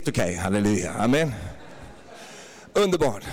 Okej, halleluja, amen. Underbart.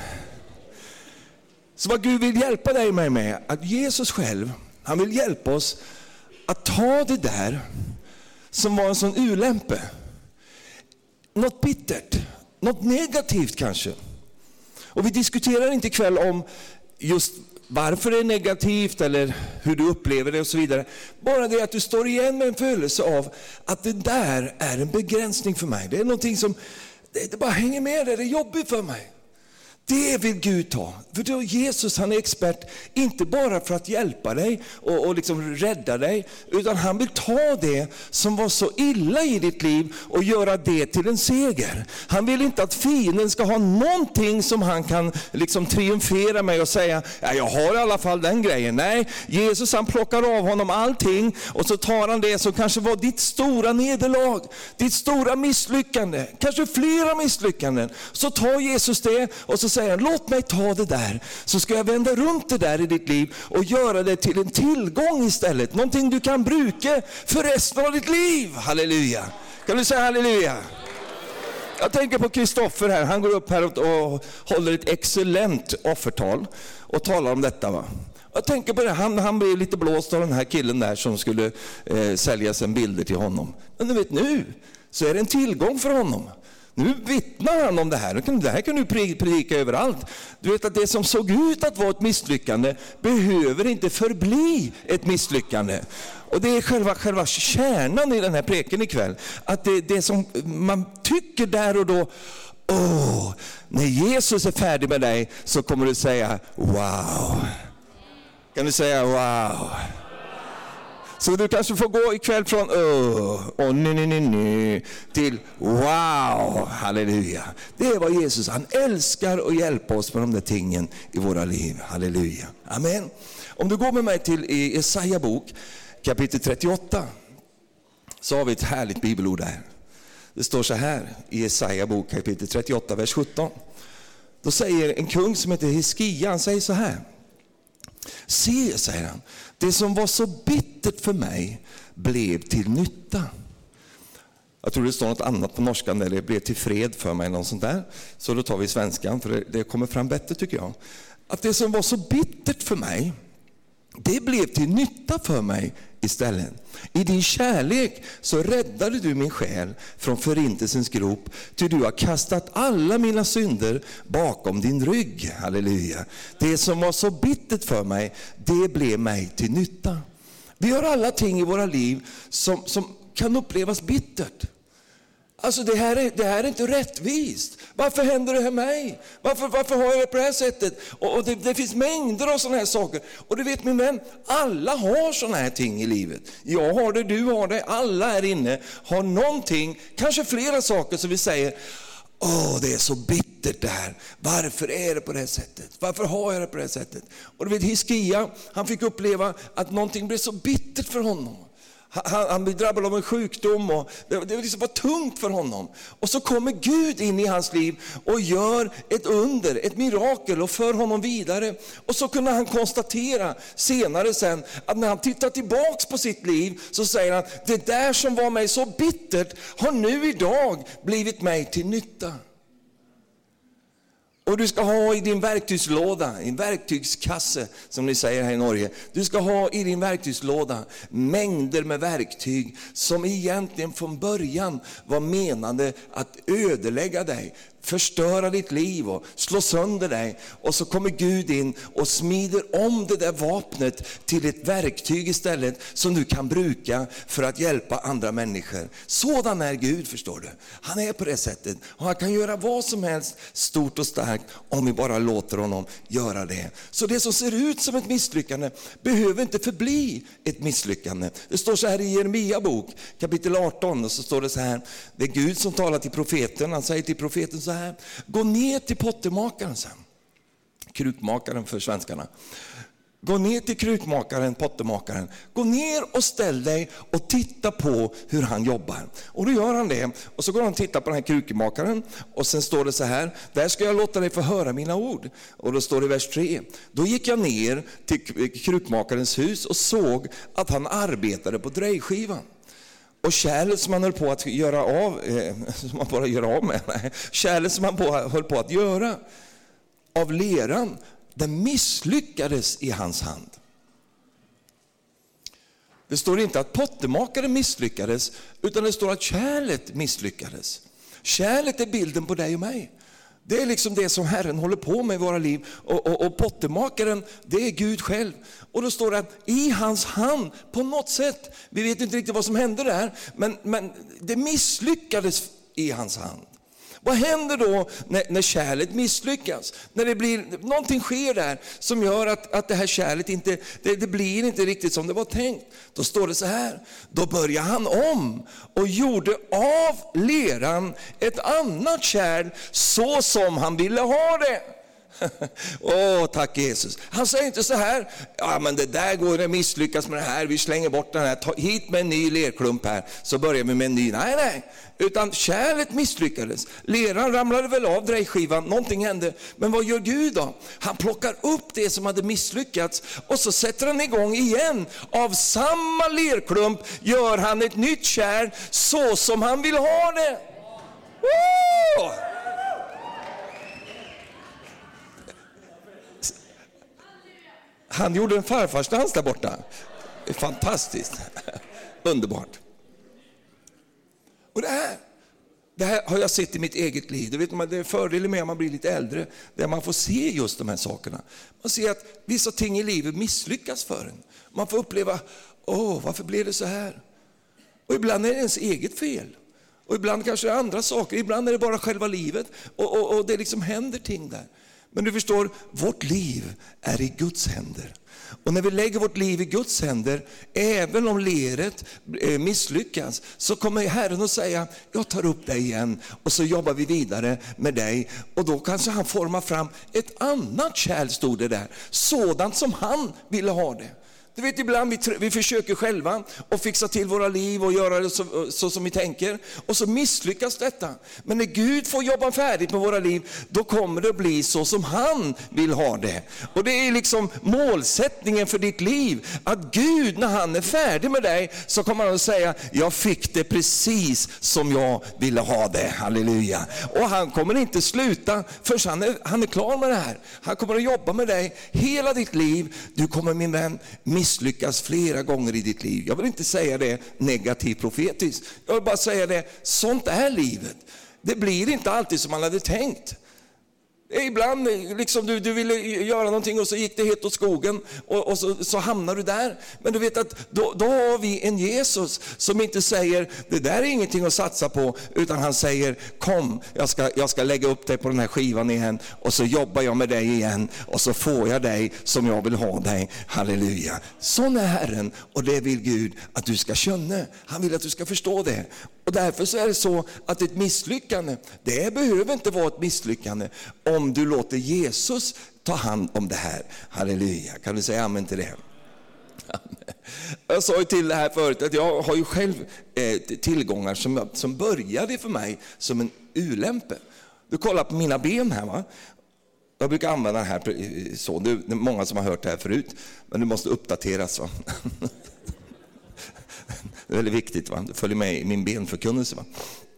Så vad Gud vill hjälpa dig med, att Jesus själv, han vill hjälpa oss att ta det där som var en sån ulämpe. Något bittert, något negativt kanske. Och vi diskuterar inte ikväll om just varför det är negativt eller hur du upplever det och så vidare. Bara det att du står igen med en födelse av att det där är en begränsning för mig. Det är någonting som det bara hänger med, det är jobbigt för mig. Det vill Gud ta. För då Jesus, han är expert inte bara för att hjälpa dig och liksom rädda dig, utan han vill ta det som var så illa i ditt liv och göra det till en seger. Han vill inte att fienden ska ha någonting som han kan liksom triumfera med och säga, ja, jag har i alla fall den grejen. Nej, Jesus, han plockar av honom allting och så tar han det som kanske var ditt stora nederlag, ditt stora misslyckande, kanske flera misslyckanden. Så tar Jesus det och så säger, låt mig ta det där, så ska jag vända runt det där i ditt liv och göra det till en tillgång istället. Någonting du kan bruka för resten av ditt liv. Halleluja. Kan du säga halleluja? Jag tänker på Kristoffer här. Han går upp här och håller ett excellent offertal och talar om detta, va? Jag tänker på det, han blev lite blåst av den här killen där som skulle sälja en bilder till honom. Men du vet, nu så är det en tillgång för honom. Nu vittnar han om det här. Det här kan du predika överallt. Du vet att det som såg ut att vara ett misslyckande behöver inte förbli ett misslyckande. Och det är själva kärnan i den här preken ikväll. Att det som man tycker där och då, när Jesus är färdig med dig så kommer du säga wow. Kan du säga wow? Så du kanske får gå ikväll från nej till wow, halleluja. Det är vad Jesus, han älskar att hjälpa oss med de där tingen i våra liv, halleluja. Amen. Om du går med mig till Jesaja bok, kapitel 38, så har vi ett härligt bibelord där. Det står så här i Jesaja bok, kapitel 38, vers 17. Då säger en kung som heter Hiskia, han säger så här. Se, säger han, det som var så bittert för mig blev till nytta. Jag tror det står något annat på norskan där, det blev till fred för mig, något sånt där. Så då tar vi svenskan, för det kommer fram bättre tycker jag. Att det som var så bittert för mig, det blev till nytta för mig istället. I din kärlek så räddade du min själ från förintelsens grop, ty du har kastat alla mina synder bakom din rygg. Halleluja. Det som var så bittert för mig, det blev mig till nytta. Vi har alla ting i våra liv som kan upplevas bittert. Alltså det här är inte rättvist. Varför händer det här mig? Varför har jag det på det här sättet? Och det finns mängder av sådana här saker. Och du vet min vän, alla har sådana här ting i livet. Jag har det, du har det, alla här inne har någonting, kanske flera saker som vi säger, det är så bittert det här. Varför är det på det här sättet? Varför har jag det på det här sättet? Och du vet Hiskia, han fick uppleva att någonting blev så bittert för honom. Han blir drabbad av en sjukdom och det liksom var tungt för honom. Och så kommer Gud in i hans liv och gör ett under, ett mirakel och för honom vidare. Och så kunde han konstatera senare sen att när han tittar tillbaks på sitt liv så säger han, det där som var mig så bittert har nu idag blivit mig till nytta. Och du ska ha i din verktygslåda, en verktygskasse som ni säger här i Norge. Du ska ha i din verktygslåda mängder med verktyg som egentligen från början var menade att ödelägga dig, förstöra ditt liv och slå sönder dig. Och så kommer Gud in och smider om det där vapnet till ett verktyg istället som du kan bruka för att hjälpa andra människor. Sådan är Gud, förstår du. Han är på det sättet och han kan göra vad som helst stort och starkt om vi bara låter honom göra det. Så det som ser ut som ett misslyckande behöver inte förbli ett misslyckande. Det står så här i Jeremia bok, kapitel 18, och så står det så här. Det är Gud som talar till profeten. Han säger till profeten så här: gå ner till pottermakaren sen. Krukmakaren för svenskarna. Gå ner till krukmakaren, pottermakaren. Gå ner och ställ dig och titta på hur han jobbar. Och då gör han det. Och så går han och tittar på den här krukmakaren. Och sen står det så här: där ska jag låta dig få höra mina ord. Och då står det i vers 3. Då gick jag ner till krukmakarens hus och såg att han arbetade på drejskivan. Och kärlet som man höll på att göra av, som man bara gör av med, nej, kärlet som man höll på att göra av leran, den misslyckades i hans hand. Det står inte att pottemakaren misslyckades, utan det står att kärlet misslyckades. Kärlet är bilden på dig och mig. Det är liksom det som Herren håller på med i våra liv. Och pottemakaren, det är Gud själv. Och då står det att i hans hand, på något sätt, vi vet inte riktigt vad som hände där, men det misslyckades i hans hand. Vad händer då när kärlet misslyckas? När det blir, någonting sker där som gör att det här kärlet inte, det blir inte riktigt som det var tänkt. Då står det så här: då börjar han om och gjorde av leran ett annat kärl så som han ville ha det. Tack Jesus. Han säger inte så här: ja men det där går att misslyckas med det här, vi slänger bort den här, ta hit med en ny lerklump här, så börjar vi med en ny. Nej, utan kärlet misslyckades. Leran ramlade väl av drejskivan, någonting hände. Men vad gör Gud då? Han plockar upp det som hade misslyckats och så sätter han igång igen. Av samma lerklump gör han ett nytt kärl så som han vill ha det. Woo! Han gjorde en farfarsdans där borta. Det är fantastiskt. Underbart. Och det här har jag sett i mitt eget liv. Du vet, det är fördelen med att man blir lite äldre, där man får se just de här sakerna. Man ser att vissa ting i livet misslyckas för en. Man får uppleva, varför blev det så här? Och ibland är det ens eget fel. Och ibland kanske det är andra saker. Ibland är det bara själva livet. Och det liksom händer ting där. Men du förstår, vårt liv är i Guds händer. Och när vi lägger vårt liv i Guds händer, även om leret misslyckas, så kommer Herren att säga: jag tar upp dig igen. Och så jobbar vi vidare med dig. Och då kanske han formar fram ett annat kärl, stod det där. Sådant som han ville ha det. Du vet, ibland vi försöker själva och fixa till våra liv och göra det så som vi tänker. Och så misslyckas detta. Men när Gud får jobba färdigt med våra liv, då kommer det att bli så som han vill ha det. Och det är liksom målsättningen för ditt liv. Att Gud, när han är färdig med dig, så kommer han att säga: jag fick det precis som jag ville ha det. Halleluja. Och han kommer inte sluta förrän han är klar med det här. Han kommer att jobba med dig hela ditt liv. Du kommer, min vän, misslyckas flera gånger i ditt liv. Jag vill inte säga det negativt profetiskt. Jag vill bara säga det, sånt är livet. Det blir inte alltid som man hade tänkt. Ibland liksom du ville göra någonting och så gick det helt åt skogen och så hamnar du där. Men du vet att då har vi en Jesus som inte säger: det där är ingenting att satsa på, utan han säger: kom, jag ska lägga upp dig på den här skivan igen, och så jobbar jag med dig igen, och så får jag dig som jag vill ha dig. Halleluja. Sån är Herren, och det vill Gud att du ska känna. Han vill att du ska förstå det. Och därför så är det så att ett misslyckande, det behöver inte vara ett misslyckande om du låter Jesus ta hand om det här. Halleluja. Kan du säga amen till det? Amen. Jag sa ju till det här förut att jag har ju själv tillgångar som började för mig som en ulämpe. Du kollar på mina ben här, va? Jag brukar använda den här så. Det är många som har hört det här förut, men det måste uppdateras, va? Det är väldigt viktigt, va? Det följer med i min benförkunnelse, va?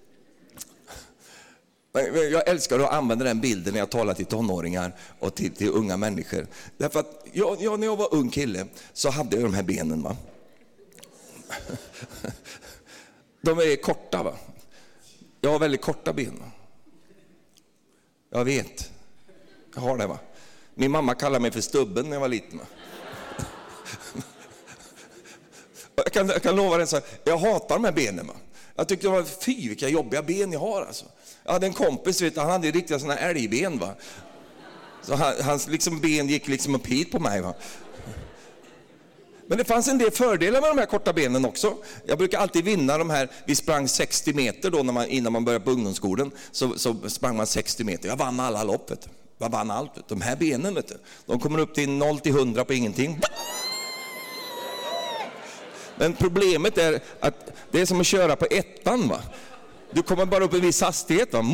Jag älskar att använda den bilden när jag talar till tonåringar och till unga människor. Därför att när jag var ung kille så hade jag de här benen, va? De är korta, va? Jag har väldigt korta ben, va? Jag vet. Jag har det, va? Min mamma kallade mig för stubben när jag var liten, va? Jag kan lova dig så här, jag hatar de här benen, va? Jag tyckte det var vilka jobbiga ben jag har, alltså. Jag hade en kompis, vet du, han hade riktiga såna älgben, va? Så hans liksom ben gick liksom upp hit på mig, va? Men det fanns en del fördelar med de här korta benen också. Jag brukar alltid vinna de här. Vi sprang 60 meter då innan man började på ungdomsskolan. Så sprang man 60 meter. Jag vann alla loppet. Jag vann allt. Vet du. De här benen, vet du, de kommer upp till 0-100 på ingenting. Men problemet är att det är som att köra på ettan, va? Du kommer bara upp i en viss hastighet, va?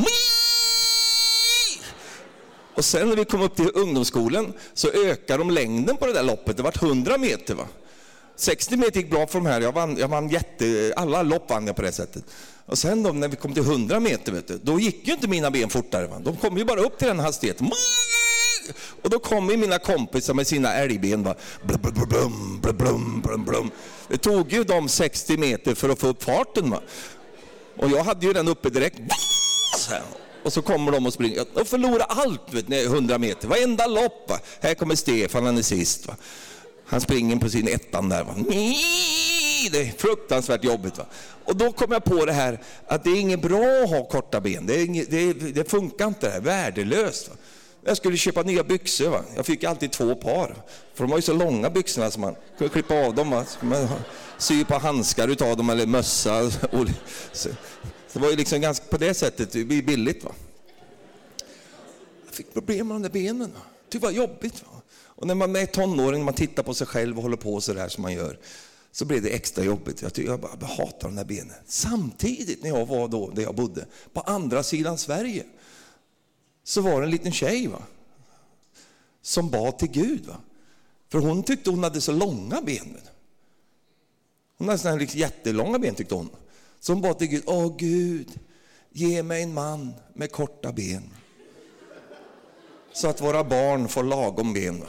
Och sen när vi kom upp till ungdomsskolan så ökar de längden på det där loppet. Det var 100 meter, va? 60 meter gick bra för de här. Jag vann alla lopp vann jag på det sättet. Och sen då, när vi kom till 100 meter, vet du, då gick ju inte mina ben fortare. Va? De kom ju bara upp till den hastigheten. Och då kom ju mina kompisar med sina älgben. Va? Blum, blum, blum, blum, blum, blum. Det tog ju de 60 meter för att få upp farten. Va? Och jag hade ju den uppe direkt. Och så kommer de och springer. Och förlorar allt, vet ni, 100 meter. Varenda lopp. Va? Här kommer Stefan, han är sist. Va? Han springer på sin ettan där. Va? Det är fruktansvärt jobbigt. Va? Och då kom jag på det här att det är inget bra att ha korta ben. Det funkar inte, det är värdelöst. Va? Jag skulle köpa nya byxor. Va? Jag fick alltid 2 par. För de var ju så långa byxorna som man kunde klippa av dem. Va? Sy på handskar utav dem eller mössa. Så det var ju liksom ganska på det sättet billigt. Va? Jag fick problem med de där benen. Va? Det var jobbigt. Va? Och när man är tonåring, man tittar på sig själv och håller på så där som man gör, så blev det extra jobbigt. Jag bara hatar de där benen. Samtidigt när jag var då där jag bodde, på andra sidan Sverige, så var det en liten tjej, va, som bad till Gud. Va? För hon tyckte hon hade så långa ben. Hon hade sådana liksom jättelånga ben tyckte hon. Så hon bad till Gud, åh Gud, ge mig en man med korta ben. Så att våra barn får lagom ben. Va?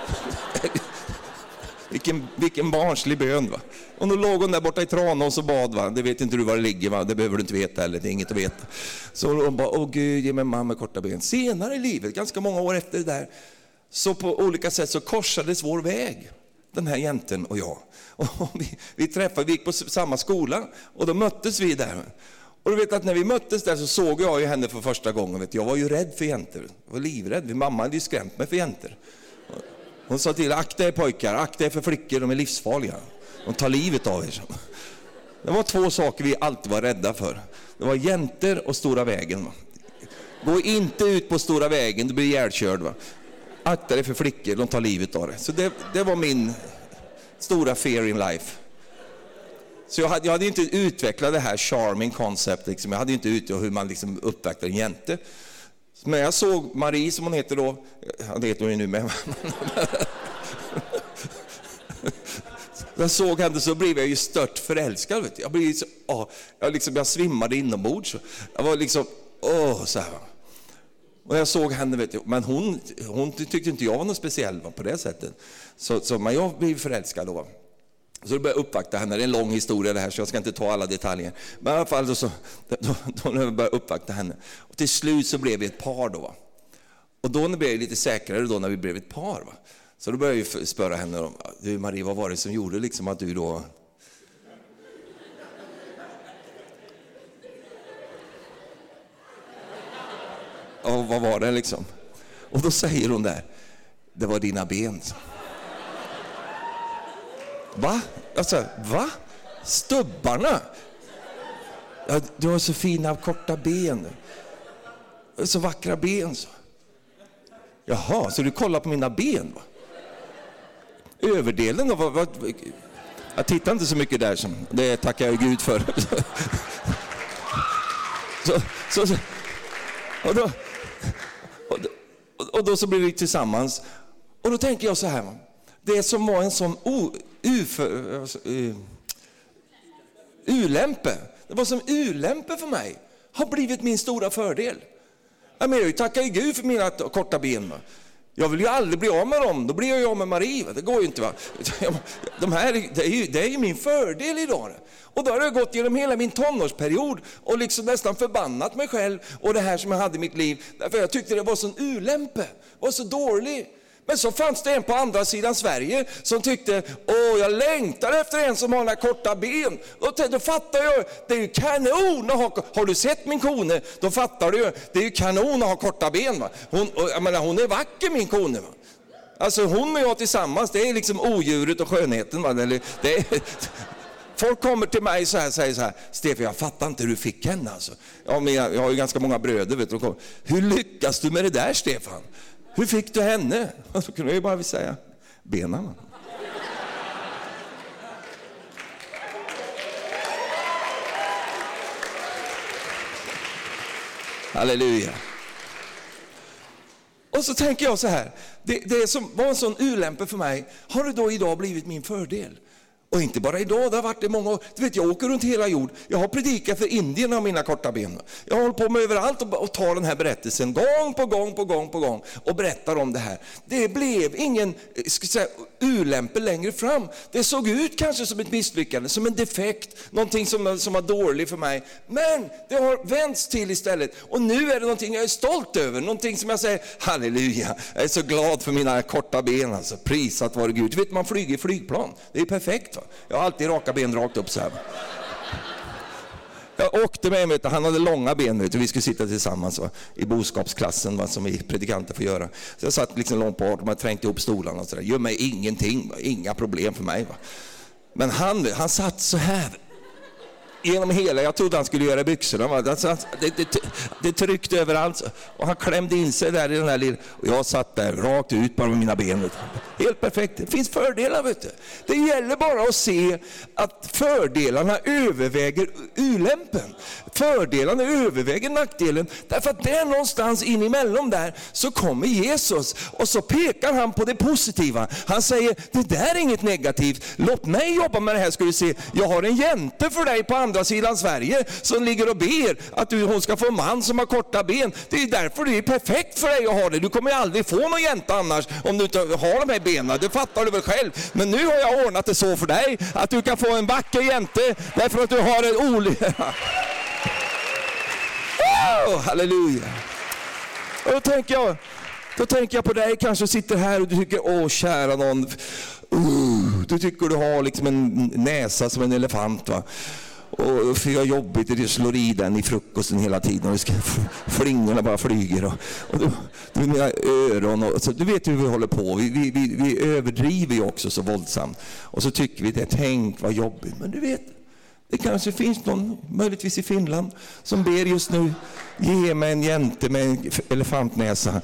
Vilken barnslig bön. Va? Och då låg hon där borta i Tranås och bad. Va? Det vet inte du var det ligger. Va? Det behöver du inte veta heller. Det är inget att veta. Så hon bara, åh Gud, ge mig en man med korta ben. Senare i livet, ganska många år efter det där, så på olika sätt så korsades vår väg. Den här jänten och jag. Och vi träffade, vi gick på samma skola. Och då möttes vi där. Och du vet att när vi möttes där så såg jag ju henne för första gången. Vet, jag var ju rädd för jäntor. Jag var livrädd. Min mamma hade ju skrämt mig för jäntor. Hon sa till, akta er pojkar, akta er för flickor, de är livsfarliga. De tar livet av er. Det var 2 saker vi alltid var rädda för. Det var jäntor och stora vägen. Va? Gå inte ut på stora vägen, du blir ihjälkörd. Va? Akta er för flickor, de tar livet av er. Så det var min stora fear in life. Så jag hade inte utvecklat det här charming concept. Liksom. Jag hade inte utvecklat hur man liksom uppvaktar en jänte. Men jag såg Marie, som hon heter då. Det heter hon ju nu med. Jag såg henne så blev jag ju stört förälskad. Vet du. Jag blev så, jag svimmade inombords. Jag var liksom, så här. Och jag såg henne, vet du, men hon tyckte inte jag var något speciellt på det sättet. Men jag blev förälskad då. Så då började jag uppvakta henne. Det är en lång historia det här, så jag ska inte ta alla detaljer. Men i alla fall då började jag uppvakta henne. Och till slut så blev vi ett par då. Va? Och då blev jag lite säkrare då när vi blev ett par. Va? Så då började jag spöra henne om, du Marie, vad var det som gjorde liksom att du då... Och vad var det liksom? Och då säger hon där, det var dina ben. Va? Alltså, va? Stubbarna? Ja, du har så fina korta ben. Så vackra ben. Så. Jaha, så du kollar på mina ben? Va? Överdelen då? Jag tittar inte så mycket där. Det tackar jag Gud för. Och då så blir vi tillsammans. Och då tänker jag så här. Det som var en sån ulämpe. Det var som ulämpe för mig. Har blivit min stora fördel. Jag tackar Gud för mina korta ben. Va? Jag vill ju aldrig bli av med dem. Då blir jag ju av med Marie. Va? Det går ju inte. Va? Det är ju min fördel idag. Och då har jag gått genom hela min tonårsperiod och liksom nästan förbannat mig själv och det här som jag hade i mitt liv. Därför jag tyckte det var sån ulämpe. Var så dålig. Men så fanns det en på andra sidan Sverige som tyckte, jag längtar efter en som har några korta ben. Och då fattar jag, det är ju kanon att har du sett min kone? Då fattar du, det är ju kanon att ha korta ben. Va? Hon är vacker, min kone. Va? Alltså hon och jag tillsammans, det är liksom odjuret och skönheten. Va? Folk kommer till mig så här, säger så här, Stefan, jag fattar inte hur du fick henne. Alltså. Men jag har ju ganska många bröder. Vet du, hur lyckas du med det där, Stefan? Hur fick du henne? Så kunde jag ju bara säga, benen. Halleluja. Och så tänker jag så här, det som var en sån ulämpe för mig, har det då idag blivit min fördel? Och inte bara idag, det har varit i många år. Du vet, jag åker runt hela jord. Jag har predikat för Indien av mina korta ben. Jag håller på med överallt och tar den här berättelsen gång på gång och berättar om det här. Det blev ingen ulämpe längre fram. Det såg ut kanske som ett misslyckande, som en defekt, någonting som var dåligt för mig. Men det har vänts till istället. Och nu är det någonting jag är stolt över. Någonting som jag säger, halleluja, jag är så glad för mina korta ben. Alltså, prisat vare Gud. Du vet, man flyger i flygplan. Det är perfekt, va? Jag har alltid raka ben rakt upp så här. Jag åkte med, vet du, han hade långa ben, vet du, vi skulle sitta tillsammans, va, i boskapsklassen, va, som vi predikanter får göra. Så jag satt liksom långt bort och man trängte ihop stolarna och så där. Gör mig ingenting, va, inga problem för mig. Va. Men han satt så här. Genom hela, jag trodde han skulle göra byxorna. Va? Det tryckte överallt. Och han klämde in sig där i den här lilla. Och jag satt där rakt ut bara med mina ben. Helt perfekt. Det finns fördelar, vet du. Det gäller bara att se att fördelarna överväger ulämpen. Fördelarna överväger nackdelen. Därför att där någonstans in emellan där så kommer Jesus. Och så pekar han på det positiva. Han säger, det där är inget negativt. Låt mig jobba med det här, ska du se. Jag har en jänte för dig på andra sidan Sverige som ligger och ber att hon ska få en man som har korta ben. Det är därför det är perfekt för dig att ha det. Du kommer aldrig få någon jänta annars om du inte har de här benen. Det fattar du väl själv. Men nu har jag ordnat det så för dig att du kan få en vacker jänte därför att du har en olika. Oh, halleluja. Och då tänker jag på dig, kanske sitter här och du tycker, åh kära någon, du tycker du har liksom en näsa som en elefant, va? Och för jag jobbigt att slår i den i frukosten hela tiden och flingorna bara flyger och du mina öron och så, du vet hur vi håller på, vi överdriver ju också så våldsamt och så tycker vi det, tänk vad jobbigt, men du vet, det kanske finns någon, möjligtvis i Finland, som ber just nu, ge mig en jänte med en elefantnäsa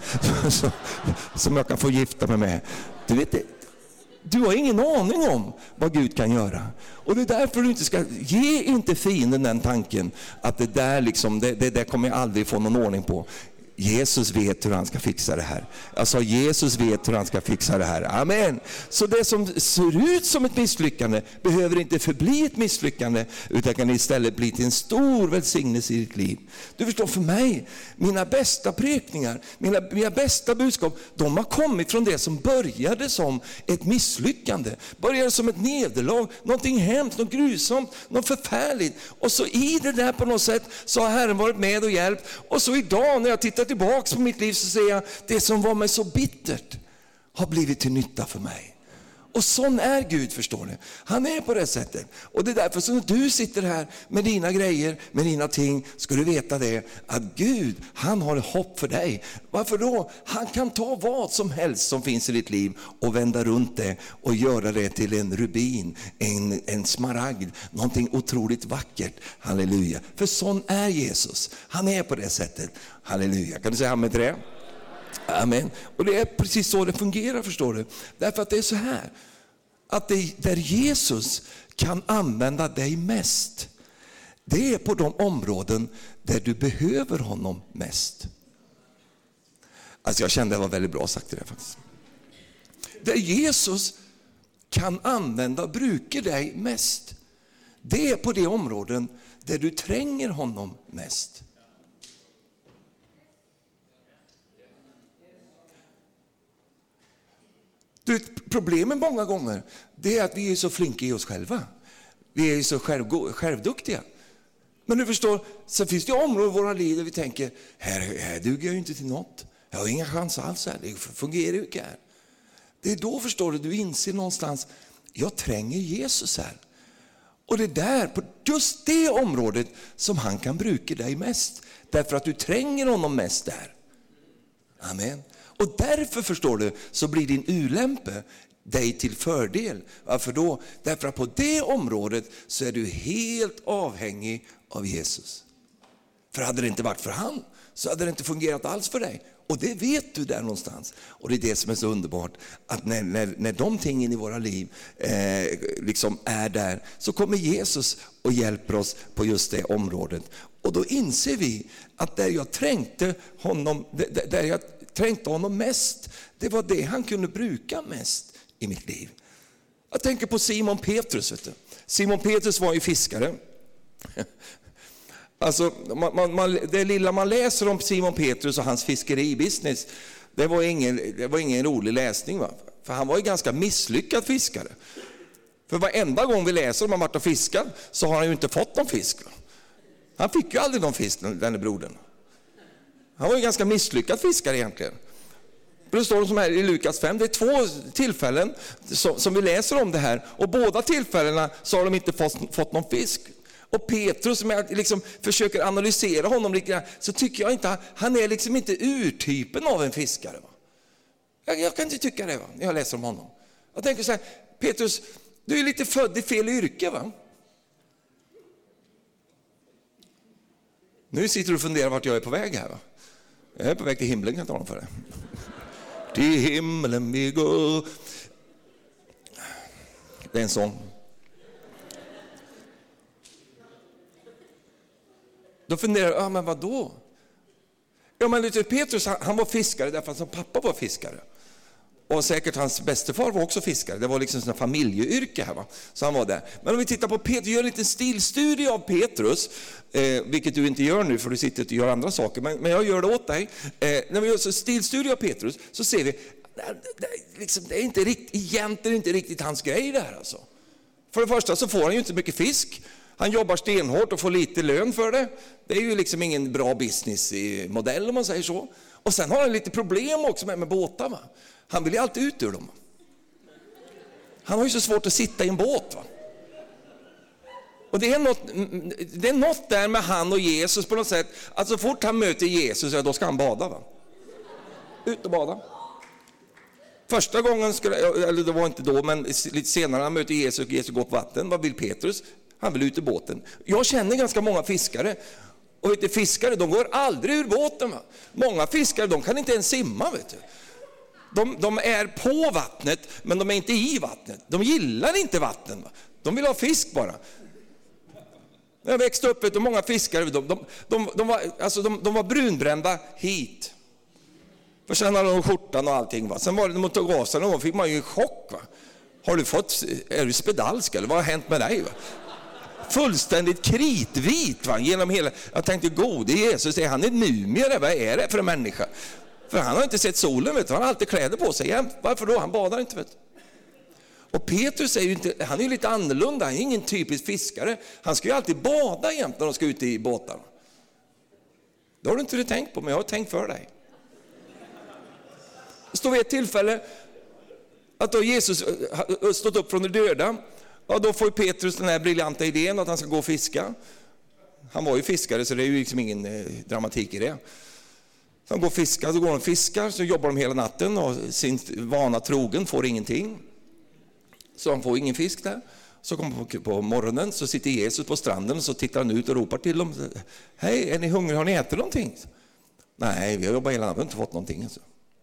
som jag kan få gifta mig med. Du vet det. Du har ingen aning om vad Gud kan göra. Och det är därför du inte ska, ge inte fienden den tanken att det där liksom, det där kommer jag aldrig få någon ordning på. Jesus vet hur han ska fixa det här. Alltså Jesus vet hur han ska fixa det här. Amen. Så det som ser ut som ett misslyckande behöver inte förbli ett misslyckande, utan kan istället bli till en stor välsignelse i ditt liv. Du förstår, för mig, mina bästa prekningar, mina bästa budskap, de har kommit från det som började som ett misslyckande. Började som ett nederlag, någonting hemskt, något grusamt, något förfärligt. Och så i det där på något sätt så har Herren varit med och hjälpt. Och så idag när jag tittar tillbaka på mitt liv så säger jag, det som var mig så bittert har blivit till nytta för mig. Och sån är Gud, förstår ni. Han är på det sättet. Och det är därför som du sitter här med dina grejer, med dina ting, ska du veta det, att Gud, han har hopp för dig. Varför då? Han kan ta vad som helst som finns i ditt liv och vända runt det och göra det till en rubin, en smaragd, någonting otroligt vackert. Halleluja. För sån är Jesus. Han är på det sättet. Halleluja. Kan du säga amen till det? Amen. Och det är precis så det fungerar, förstår du. Därför att det är så här, att där Jesus kan använda dig mest, det är på de områden där du behöver honom mest. Alltså jag kände det var väldigt bra sagt det faktiskt. Där Jesus kan använda och bruka dig mest, det är på de områden där du tränger honom mest. Problemet många gånger, det är att vi är så flinka i oss själva. Vi är så självduktiga. Men du förstår, så finns det områden i våra liv där vi tänker, här duger jag ju inte till något. Jag har inga chans alls här, det fungerar ju inte här. Det är då, förstår du inser någonstans, jag tränger Jesus här. Och det är där, på just det området som han kan bruka dig mest. Därför att du tränger honom mest där. Amen. Och därför, förstår du, så blir din ulämpe dig till fördel. Varför då? Därför att på det området så är du helt avhängig av Jesus. För hade det inte varit för han så hade det inte fungerat alls för dig. Och det vet du där någonstans. Och det är det som är så underbart. Att när de tingen i våra liv liksom är där, så kommer Jesus och hjälper oss på just det området. Och då inser vi att där jag trängte honom mest, det var det han kunde bruka mest i mitt liv. Jag tänker på Simon Petrus. Vet du. Simon Petrus var ju fiskare. Alltså, det lilla man läser om Simon Petrus och hans fiskeribusiness, det var ingen rolig läsning. Va? För han var ju ganska misslyckad fiskare. För varenda gång vi läser om han varit och fiskat så har han ju inte fått någon fisk. Va? Han fick ju aldrig någon fisk, den brodern. Han var ju ganska misslyckad fiskare egentligen. Det står som här i Lukas 5, det är 2 tillfällen som vi läser om det här. Och båda tillfällena så har de inte fått någon fisk. Och Petrus, som jag liksom försöker analysera honom lite, så tycker jag inte, han är liksom inte urtypen av en fiskare. Va? Jag kan inte tycka det, va? När jag läser om honom. Jag tänker så här, Petrus, du är lite född i fel yrke, va? Nu sitter du och funderar vart jag är på väg här, va? Jag är på väg till himlen, kan jag tala om för det. Till himlen vi går. Det är en sång. Då funderar jag, men vad då? Ja, men Petrus, han var fiskare därför att hans pappa var fiskare. Och säkert hans bästefar var också fiskare. Det var liksom en familjeyrke här, va? Så han var där. Men om vi tittar på Petrus, gör en liten stilstudie av Petrus, vilket du inte gör nu för du sitter och gör andra saker, men jag gör det åt dig. När vi gör en stilstudie av Petrus så ser vi, det är inte egentligen inte riktigt hans grej det här alltså. För det första så får han ju inte mycket fisk. Han jobbar stenhårt och får lite lön för det. Det är ju liksom ingen bra businessmodell om man säger så. Och sen har han lite problem också med båtar, va? Han vill ju alltid ut ur dem. Han har ju så svårt att sitta i en båt, va? Och det är något där med han och Jesus på något sätt. Att så fort han möter Jesus, ja, då ska han bada, va? Ut och bada. Första gången, eller det var inte då, men lite senare han möter Jesus och Jesus går på vatten. Vad vill Petrus? Han vill ut ur båten. Jag känner ganska många fiskare. Och vet du, fiskare, de går aldrig ur båten, va? Många fiskare, de kan inte ens simma, vet du. De är på vattnet, men de är inte i vattnet. De gillar inte vatten, va? De vill ha fisk bara. När jag växte upp, vet du, många fiskare, de var brunbrända hit. För sen hade de skjortan och allting, va? Sen var det mot gasen och då fick man ju en chock, va? Är du spedalsk eller vad har hänt med dig, va? Fullständigt kritvit, va? Genom hela, jag tänkte, gode Jesus, är han en mumie? Vad är det för en människa? För han har inte sett solen, vet du. Han har alltid kläder på sig jämt. Varför då? Han badar inte, vet du. Och Petrus är ju inte, han är ju lite annorlunda. Han är ingen typisk fiskare. Han ska ju alltid bada jämt när de ska ut i båtarna. Det har du inte tänkt på, men jag har tänkt för dig. Det står vid ett tillfälle att då Jesus stått upp från de döda. Ja, då får Petrus den här briljanta idén att han ska gå och fiska. Han var ju fiskare, så det är ju liksom ingen dramatik i det. Så han går och fiskar, så går de och fiskar, så jobbar de hela natten och sin vana trogen får ingenting. Så han får ingen fisk där. Så kommer på morgonen, så sitter Jesus på stranden och så tittar han ut och ropar till dem. Hej, är ni hungriga? Har ni ätit någonting? Nej, vi har jobbat hela natten, vi har inte fått någonting. Alltså.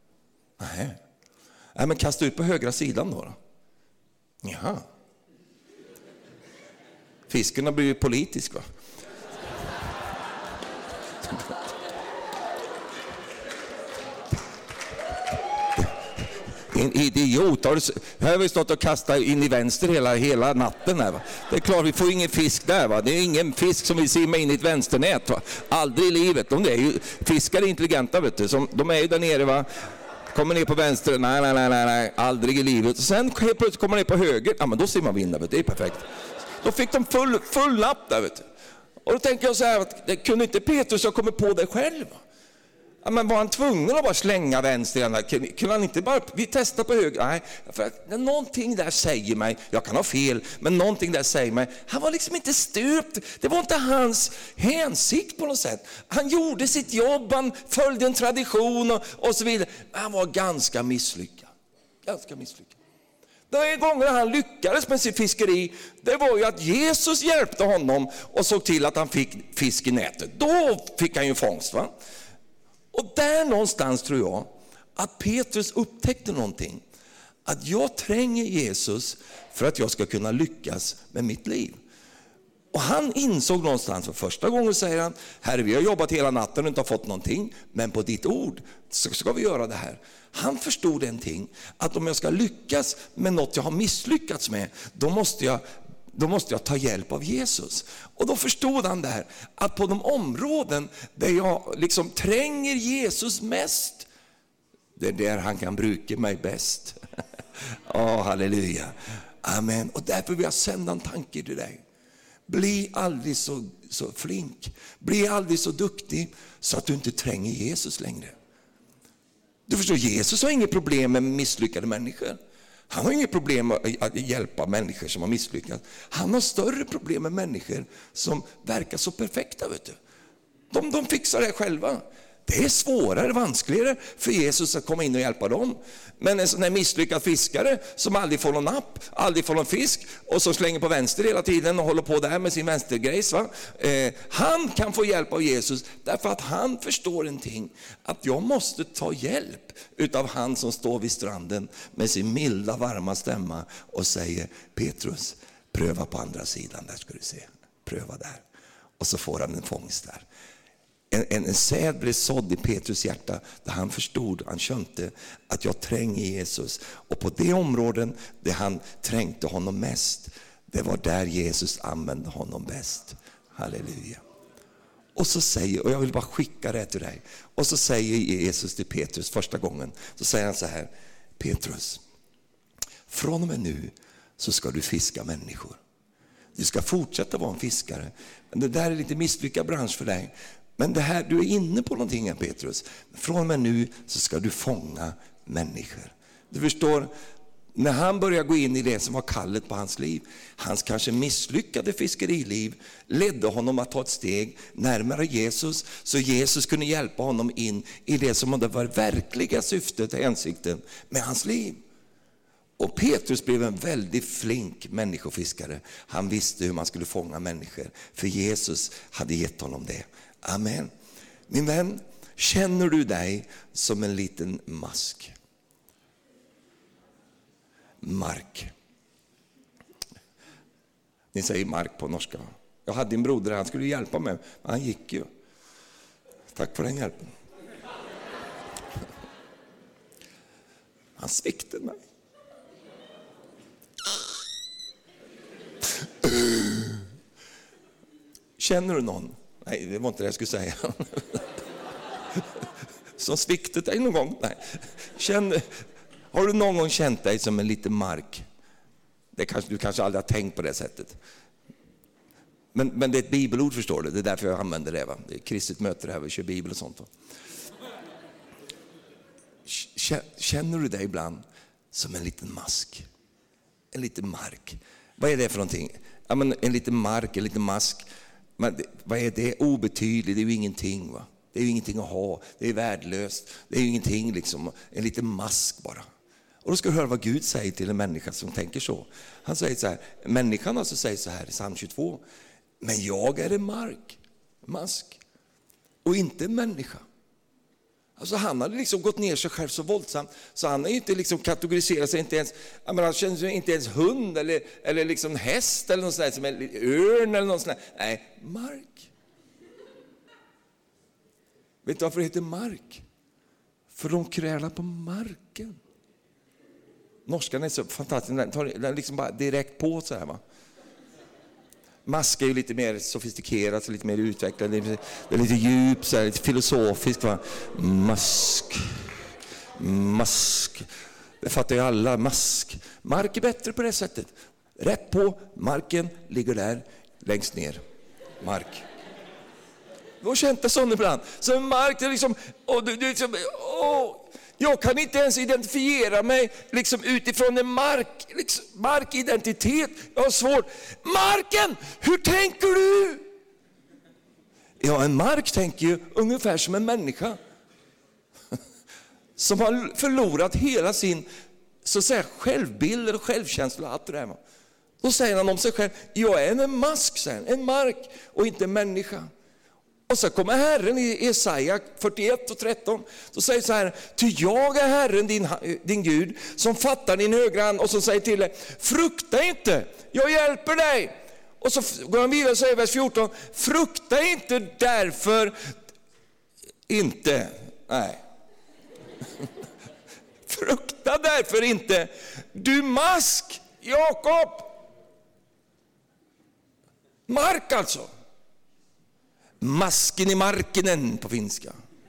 Nej, men kasta ut på högra sidan då. Jaha. Fisken har blivit politisk, va? En idiot. Här har vi stått och kastat in i vänster hela natten här, va? Det är klart, vi får ingen fisk där, va? Det är ingen fisk som vill simma in i ett vänsternät, va? Aldrig i livet. De är ju, fiskar är intelligenta, vet du. De är ju där nere, va? Kommer ner på vänster, nej, aldrig i livet. Och sen helt plötsligt kommer ner på höger, ja men då simmar vi in där, vet du. Det är perfekt. Då fick de full napp där, vet du. Och då tänker jag så här, att kunde inte Petrus ha kommit på det själv? Ja, men var han tvungen att bara slänga vänster? Kunde han inte bara, vi testar på höger? Nej, för att någonting där säger mig, jag kan ha fel, men någonting där säger mig, han var liksom inte stöpt. Det var inte hans hänsikt på något sätt. Han gjorde sitt jobb, han följde en tradition och så vidare. Han var ganska misslyckad. De gånger han lyckades med sin fiskeri, det var ju att Jesus hjälpte honom och såg till att han fick fisk i nätet. Då fick han ju fångst, va? Och där någonstans tror jag att Petrus upptäckte någonting. Att jag tränger Jesus för att jag ska kunna lyckas med mitt liv. Och han insåg någonstans för första gången, säger han, Herre, vi har jobbat hela natten och inte har fått någonting, men på ditt ord så ska vi göra det här. Han förstod en ting, att om jag ska lyckas med något jag har misslyckats med, då måste jag ta hjälp av Jesus. Och då förstod han där att på de områden där jag liksom tränger Jesus mest, det är där han kan bruka mig bäst. Halleluja. Amen. Och därför vill jag sända en tanke till dig. Bli aldrig så flink. Bli aldrig så duktig så att du inte tränger Jesus längre. Du förstår, Jesus har inget problem med misslyckade människor. Han har inget problem att hjälpa människor som har misslyckats. Han har större problem med människor som verkar så perfekta, vet du. De fixar det själva. Det är svårare, vanskligare för Jesus att komma in och hjälpa dem. Men en sån här misslyckad fiskare som aldrig får någon napp, aldrig får någon fisk och som slänger på vänster hela tiden och håller på där med sin vänstergrejs, va? Han kan få hjälp av Jesus därför att han förstår en ting. Att jag måste ta hjälp utav han som står vid stranden med sin milda, varma stämma och säger: Petrus, pröva på andra sidan, där ska du se. Pröva där. Och så får han en fångst där. En säd blev sådd i Petrus hjärta där han förstod, han kände att jag tränger Jesus. Och på det områden där han trängte honom mest, det var där Jesus använde honom bäst. Halleluja. Och så säger, och jag vill bara skicka det till dig. Och så säger Jesus till Petrus första gången, så säger han så här: Petrus, från och med nu så ska du fiska människor. Du ska fortsätta vara en fiskare. Men det där är lite misslyckad bransch för dig. Men det här, du är inne på någonting här, Petrus. Från och med nu så ska du fånga människor. Du förstår, när han börjar gå in i det som var kallet på hans liv, hans kanske misslyckade fiskeriliv ledde honom att ta ett steg närmare Jesus, så Jesus kunde hjälpa honom in i det som var verkliga syftet och hänsikten med hans liv. Och Petrus blev en väldigt flink människofiskare. Han visste hur man skulle fånga människor, för Jesus hade gett honom det. Amen. Min vän, känner du dig som en liten mask? Mark. Ni säger mark på norska. Jag hade en broder, han skulle hjälpa mig, men han gick ju. Tack för den hjälpen. Han sviktade mig. Känner du någon? Nej, det var inte det jag skulle säga. Som sviktat dig någon gång? Nej. Har du någon gång känt dig som en liten mark? Du kanske aldrig har tänkt på det sättet. Men det är ett bibelord, förstår du. Det är därför jag använder det. Va? Det är kristet möte här, vi kör bibel och sånt. Va? Känner du dig ibland som en liten mask? En liten mark. Vad är det för någonting? Ja, men en liten mark, en liten mask. Men vad är det? Obetydligt, det är ju ingenting, va? Det är ju ingenting att ha, det är värdelöst. Det är ju ingenting liksom, en liten mask bara. Och då ska du höra vad Gud säger till en människa som tänker så. Han säger så här, människan alltså säger så här i psalm 22: men jag är en mask och inte en människa. Alltså han hade liksom gått ner sig själv så våldsamt så han har inte liksom kategoriserat sig, inte ens, han känner sig inte ens hund eller liksom häst eller något sånt där, som en örn eller något sånt där. Nej, mark. Vet du varför det heter mark? För de krälar på marken. Norskan är så fantastisk, den liksom bara direkt på så här, va. Mask är ju lite mer sofistikerat, lite mer utvecklad, det är lite djup, så här, lite filosofiskt, va? Mask. Det fattar ju alla, mask. Mark är bättre på det sättet. Rätt på, marken ligger där längst ner. Mark. Du har känt det sån ibland. Så mark är liksom, jag kan inte ens identifiera mig liksom utifrån en markidentitet. Jag har svårt. Marken, hur tänker du? Ja, en mark tänker ju ungefär som en människa. Som har förlorat hela sin, så att säga, självbild och självkänsla. Allt det där. Då säger han om sig själv: jag är en mask, sen, en mark och inte en människa. Och så kommer Herren i Jesaja 41 och 13. Då säger så här: ty jag är Herren din Gud som fattar din högra hand och som säger till dig: frukta inte, jag hjälper dig. Och så går han vidare och säger vers 14, frukta inte därför inte, nej. Frukta därför inte, du mask, Jakob. Mark alltså. Masken i markenen på finska.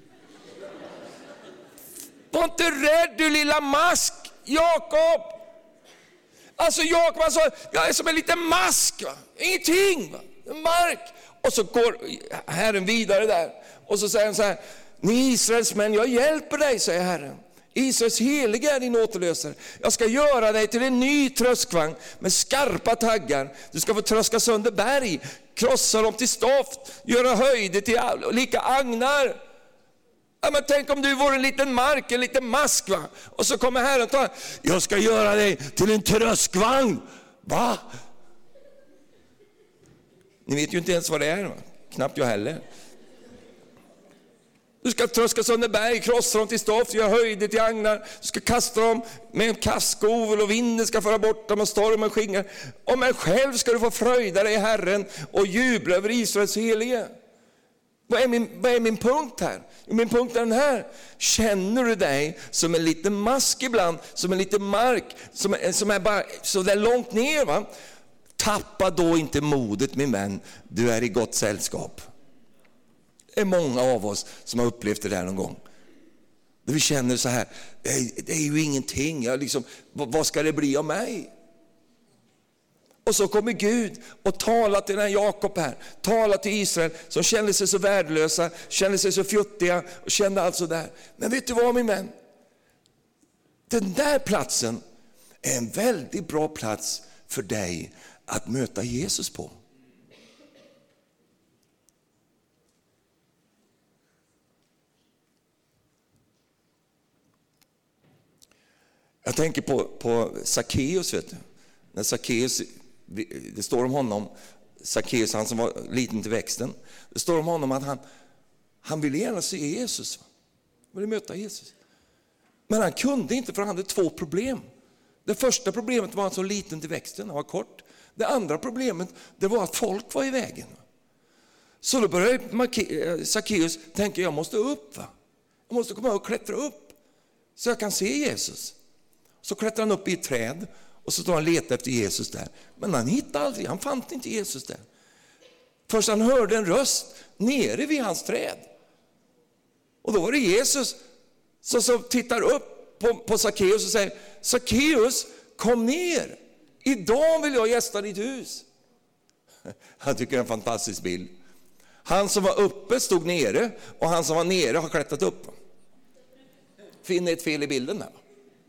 Var inte rädd du lilla mask, Jakob. Alltså Jakob, alltså, jag är som en liten mask, va? Ingenting, va? En mark. Och så går Herren vidare där. Och så säger han så här, ni Israels män, jag hjälper dig, säger Herren. Israels heliga är din återlösare. Jag ska göra dig till en ny tröskvagn med skarpa taggar. Du ska få tröska sönder berg, krossa dem till stoft, göra höjder till lika agnar. Ja, men tänk om du vore en liten mark, en liten mask, va? Och så kommer Herren och tar, jag ska göra dig till en tröskvagn. Va? Ni vet ju inte ens vad det är, va? Knappt jag heller. Du ska tröska sönder berg, krossa dem till stoft, göra höjder till agnar. Du ska kasta dem med en kastskovel och vinden ska föra bort dem och stormen skingrar. Och men själv ska du få fröjda dig i Herren och jubla över Israels helige. Vad är min punkt här? Min punkt är den här. Känner du dig som en liten mask ibland, som en liten mark, som är bara så där långt ner, va? Tappa då inte modet, min vän. Du är i gott sällskap. Det är många av oss som har upplevt det där någon gång. Där vi känner så här, det är ju ingenting. Vad ska det bli av mig? Och så kommer Gud och talar till den här Jakob här. Talar till Israel som kände sig så värdelösa, kände sig så fjuttiga och kände allt så där. Men vet du vad, min vän? Den där platsen är en väldigt bra plats för dig att möta Jesus på. Jag tänker på Sackeus, vet du. När Sackeus, det står om honom, Sackeus, han som var liten till växten. Det står om honom att han ville gärna se Jesus. Han ville möta Jesus. Men han kunde inte, för han hade två problem. Det första problemet var att han så liten till växten, han var kort. Det andra problemet, det var att folk var i vägen. Så då började Sackeus tänka, jag måste upp, va? Jag måste komma och klättra upp så jag kan se Jesus. Så klättrar han upp i ett träd och så står han och letar efter Jesus där. Men han hittade aldrig, han fann inte Jesus där. Först han hörde en röst nere vid hans träd. Och då var det Jesus som tittar upp på Sackeus och säger, Sackeus, kom ner. Idag vill jag gästa ditt hus. Jag tycker det är en fantastisk bild. Han som var uppe stod nere och han som var nere har klättrat upp. Finner ett fel i bilden där.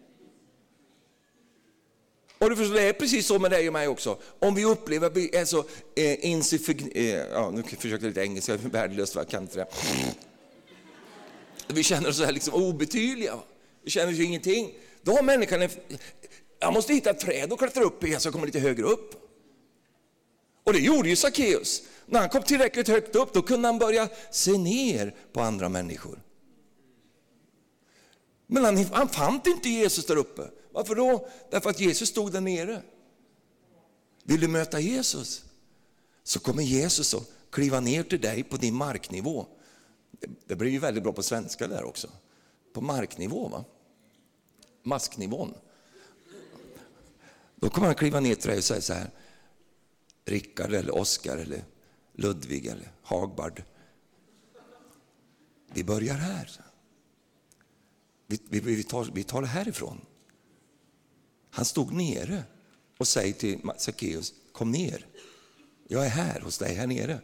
Och det är precis så med dig och mig också. Om vi upplever att vi är så nu försöker jag lite engelska, värdelöst, vad kan inte det? Vi känner oss så här liksom obetydliga. Vi känner ju ingenting. Då har människan jag måste hitta ett träd och klättra upp i så jag kommer lite högre upp. Och det gjorde ju Sackeus. När han kom tillräckligt högt upp, då kunde han börja se ner på andra människor. Men han fann inte Jesus där uppe. Varför då? Därför att Jesus stod där nere. Vill du möta Jesus, så kommer Jesus att kliva ner till dig på din marknivå. Det blir ju väldigt bra på svenska där också. På marknivå, va? Masknivån. Då kommer han kliva ner till dig och säga så här: Rickard eller Oskar eller Ludvig eller Hagbard. Vi börjar här. Vi tar det härifrån. Han stod nere och säger till Sackeus, kom ner. Jag är här hos dig här nere.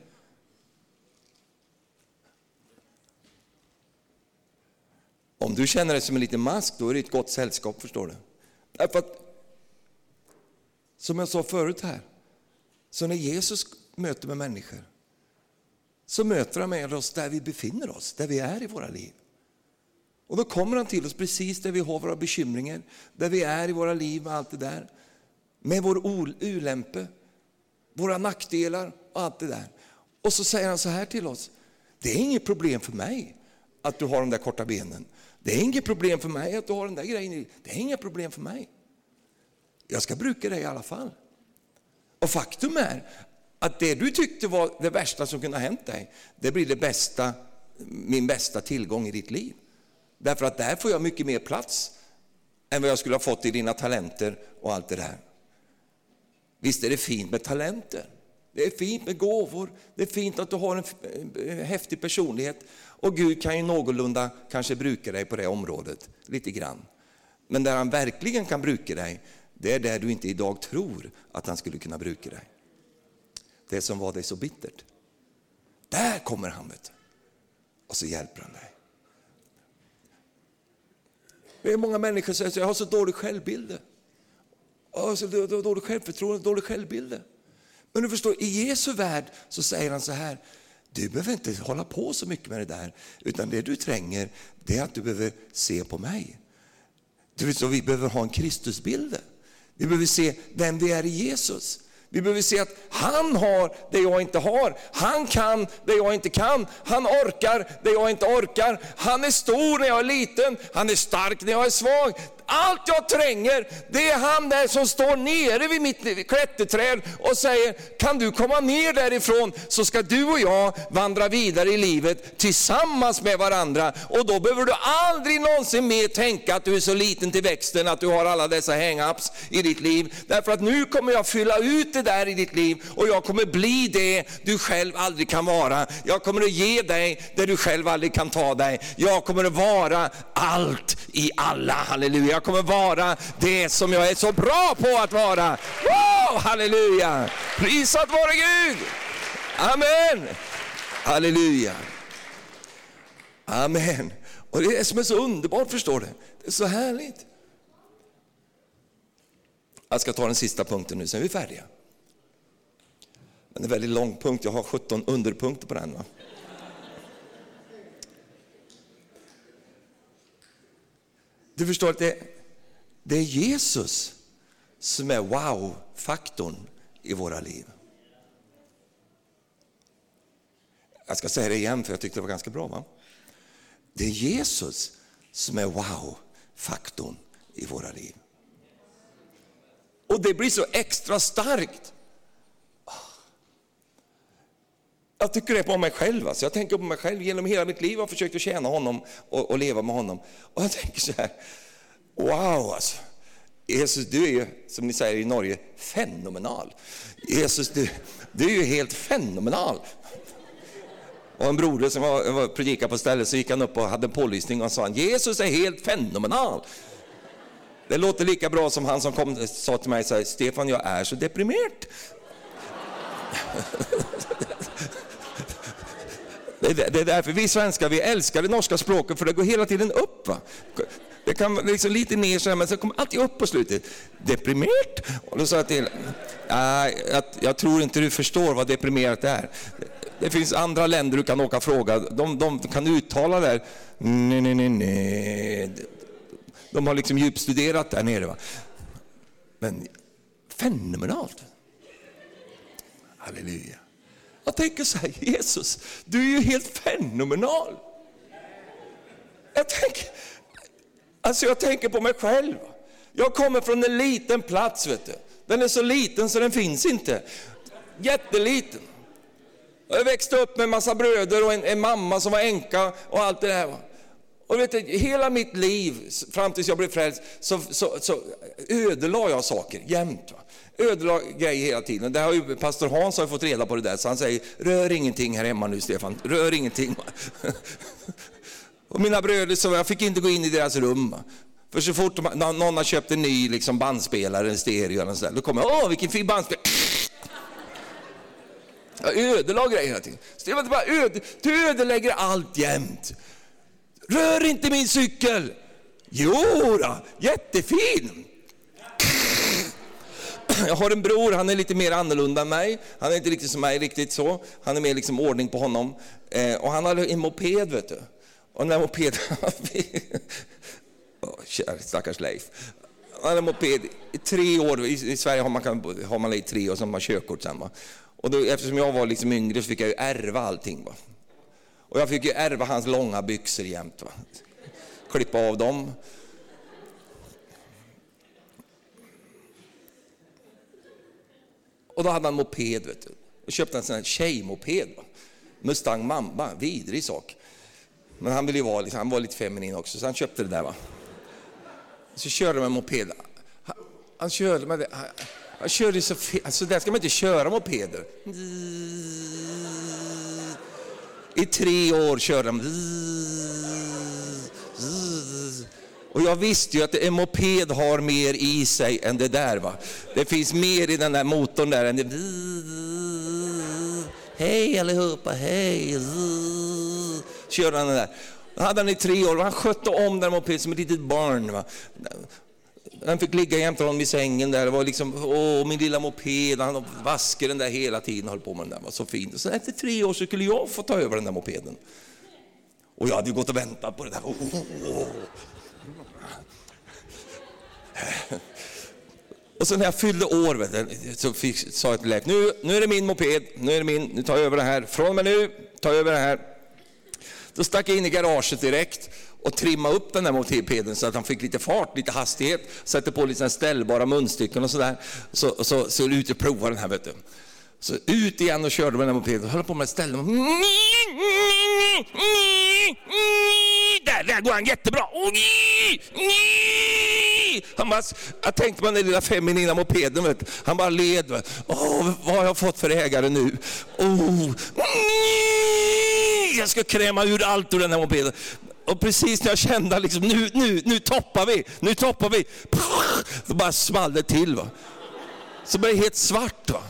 Om du känner dig som en liten mask, då är det ett gott sällskap, förstår du. Därför att, som jag sa förut här, så när Jesus möter med människor, så möter han med oss där vi befinner oss, där vi är i våra liv. Och då kommer han till oss precis där vi har våra bekymringar, där vi är i våra liv och allt det där. Med vår olämpe, våra nackdelar och allt det där. Och så säger han så här till oss: det är inget problem för mig att du har de där korta benen. Det är inget problem för mig att du har den där grejen. Det är inga problem för mig. Jag ska bruka dig i alla fall. Och faktum är att det du tyckte var det värsta som kunde ha hänt dig, det blir min bästa tillgång i ditt liv. Därför att där får jag mycket mer plats än vad jag skulle ha fått i dina talenter och allt det där. Visst är det fint med talenter. Det är fint med gåvor. Det är fint att du har en häftig personlighet. Och Gud kan ju någorlunda kanske bruka dig på det området lite grann. Men där han verkligen kan bruka dig, det är där du inte idag tror att han skulle kunna bruka dig. Det som var dig så bittert. Där kommer han, vet du. Och så hjälper han dig. Det är många människor som säger att jag har så dålig självbild. Jag har så dålig självförtroende, dålig självbild. Men du förstår, i Jesu värld så säger han så här: du behöver inte hålla på så mycket med det där, utan det du tränger, det är att du behöver se på mig. Du vet, så vi behöver ha en Kristusbild. Vi behöver se vem vi är i Jesus. Vi behöver se att han har det jag inte har. Han kan det jag inte kan. Han orkar det jag inte orkar. Han är stor när jag är liten. Han är stark när jag är svag. Allt jag tränger, det är han där som står nere vid mitt klätterträd och säger: kan du komma ner därifrån, så ska du och jag vandra vidare i livet tillsammans med varandra. Och då behöver du aldrig någonsin mer tänka att du är så liten till växten, att du har alla dessa hang-ups i ditt liv. Därför att nu kommer jag fylla ut det där i ditt liv, och jag kommer bli det du själv aldrig kan vara. Jag kommer att ge dig det du själv aldrig kan ta dig. Jag kommer att vara allt i alla, halleluja. Jag kommer vara det som jag är så bra på att vara. Wow, halleluja. Prisat vare Gud. Amen. Halleluja. Amen. Och det är som är så underbart, förstår du. Det är så härligt. Jag ska ta den sista punkten nu, sen är vi färdiga. Men det är en väldigt lång punkt. Jag har 17 underpunkter på den, va? Du förstår att det är Jesus som är wow-faktorn i våra liv. Jag ska säga det igen, för jag tyckte det var ganska bra, va? Det är Jesus som är wow-faktorn i våra liv. Och det blir så extra starkt. Jag tycker det på mig själv. Alltså. Jag tänker på mig själv genom hela mitt liv. Jag har försökt att tjäna honom och leva med honom. Och jag tänker så här: wow, alltså. Jesus, du är ju, som ni säger i Norge, fenomenal. Jesus, du är ju helt fenomenal. Och en broder som var predikade på stället, så gick han upp och hade en pålysning och sa: Jesus är helt fenomenal. Det låter lika bra som han som kom sa till mig så här: Stefan, jag är så deprimerad. Det är därför vi svenskar, vi älskar det norska språket, för det går hela tiden upp, va? Det kan liksom lite ner så här, men så kommer alltid upp på slutet. Deprimerat. Och då sa jag till: jag tror inte du förstår vad deprimerat är. Det finns andra länder du kan åka och fråga. De kan uttala där. Nej. De har liksom djupstuderat där nere, va? Men fenomenalt. Halleluja. Jag tänker så här: Jesus, du är ju helt fenomenal. Jag tänker på mig själv. Jag kommer från en liten plats, vet du. Den är så liten så den finns inte. Jätteliten. Jag växte upp med en massa bröder och en mamma som var änka och allt det där. Och vet du, hela mitt liv fram tills jag blev frälst så ödelade jag saker jämt, va? Ödelade grejer hela tiden. Det har ju pastor Hans har fått reda på det där, så han säger: rör ingenting här hemma nu, Stefan. Rör ingenting. Och mina bröder, så jag fick inte gå in i deras rum. För så fort någon har köpt en ny liksom bandspelare, en stereo eller så där, då kommer jag: vilken fin bandspelare. Jag ödelade grejer hela tiden. Stefan, du ödelägger allt jämt. Rör inte min cykel. Jo då, jättefin. Jag har en bror, han är lite mer annorlunda än mig. Han är inte riktigt som mig, riktigt så. Han är mer liksom ordning på honom. Och han hade en moped, vet du. Och den där mopeden... stackars Leif. Han hade en moped i 3 år. I Sverige har man i 3 år som man körkort sen, va? Och då, eftersom jag var liksom yngre, så fick jag ju ärva allting, va? Och jag fick ju ärva hans långa byxor jämt, va? Klippa av dem. Och då hade han moped, vet du. Jag köpte en sån här tjejmoped. Mustang Mamba, vidrig sak. Men han ville ju vara, han var lite feminin också, så han köpte det där va. Så körde de en moped. Han körde med det. Han körde så fel. Alltså där ska man inte köra mopeder. I 3 år körde de. Och jag visste ju att en moped har mer i sig än det där va. Det finns mer i den där motorn där än det. Hej allihopa, hej. Körde han den där. Då hade han i 3 år. Han skötte om den moped som ett litet barn va. Han fick ligga jämte honom i sängen där. Det var liksom, min lilla moped. Han vaskade den där hela tiden och höll på med den där. Det var så fint. Så efter 3 år så skulle jag få ta över den där mopeden. Och jag hade ju gått och väntat på det där. Och så när jag fyllde år så sa jag till Leif, nu är det min moped. Nu tar jag över det här. Från och med nu, ta över det här. Då stack jag in i garaget direkt och trimma upp den där mopeden så att han fick lite fart, lite hastighet. Sätter på lite ställbara munstycken och sådär. Så ut och prova den här vet du. Så ut igen och körde med den här mopeden. Höll på med att ställa. Där går han jättebra. Han bara, jag tänkte på den lilla feminina mopeden. Vet du. Han bara led. Vad har jag fått för ägare nu? Jag ska kräma ur allt ur den här mopeden. Och precis när jag kände liksom, nu toppar vi. Så bara small det till va. Så blev det helt svart va.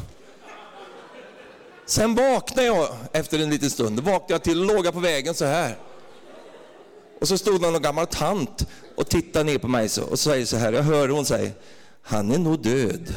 Sen vaknade jag efter en liten stund. Vaknade jag till och låg på vägen så här. Och så stod någon gammal tant och tittade ner på mig så, och säger så här. Jag hör hon säger, han är nog död.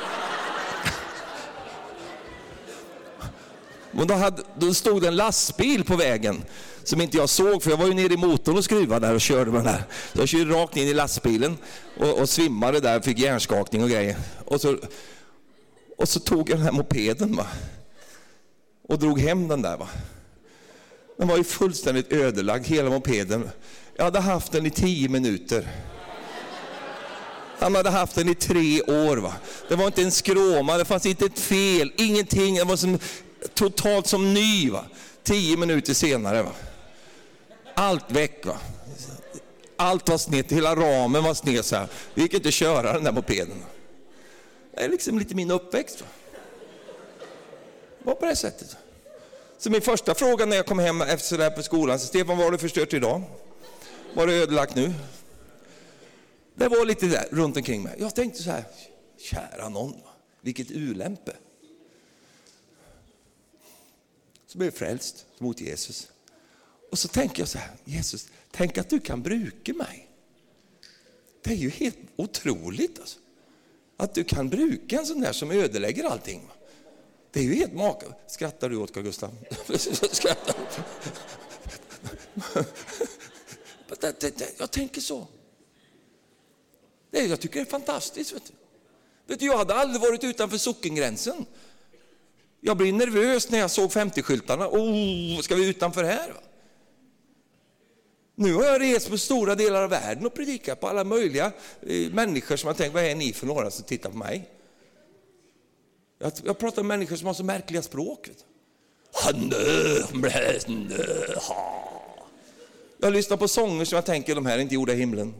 Och då stod det en lastbil på vägen som inte jag såg, för jag var ju nere i motorn och skruvade där och körde med den där. Så jag körde rakt in i lastbilen och svimmade där, fick hjärnskakning och grejer. Och så tog jag den här mopeden va. Och drog hem den där va. Den var ju fullständigt ödelagd, hela mopeden. Jag hade haft den i 10 minuter. Han hade haft den i 3 år va. Det var inte en skråma, det fanns inte ett fel, ingenting. Det var totalt som ny va. 10 minuter senare va. Allt väck va. Allt var snett, hela ramen var sned så här. Vi gick inte köra den där mopeden. Det är liksom lite min uppväxt va. Var på det sättet. Så min första fråga när jag kom hem efter det här på skolan, så Stefan, vad har du förstört idag? Var det ödelagt nu? Det var lite där runt omkring mig. Jag tänkte så här, kära någon, vilket ulämpe. Så blev jag frälst mot Jesus. Och så tänker jag så här, Jesus, tänk att du kan bruka mig. Det är ju helt otroligt alltså. Att du kan bruka en sån där som ödelägger allting. Det är ju helt maka. Skrattar du åt Carl Gustav? Skrattar. Jag tänker så. Jag tycker det är fantastiskt. Vet du, jag hade aldrig varit utanför sockengränsen. Jag blir nervös när jag såg 50-skyltarna. Ska vi utanför här? Va? Nu har jag rest på stora delar av världen och predikat på alla möjliga människor som har tänkt, vad är ni för några som tittar på mig? Jag pratar med människor som har så märkliga språk. Jag lyssnar på sånger som jag tänker, de här är inte gjorda i himlen.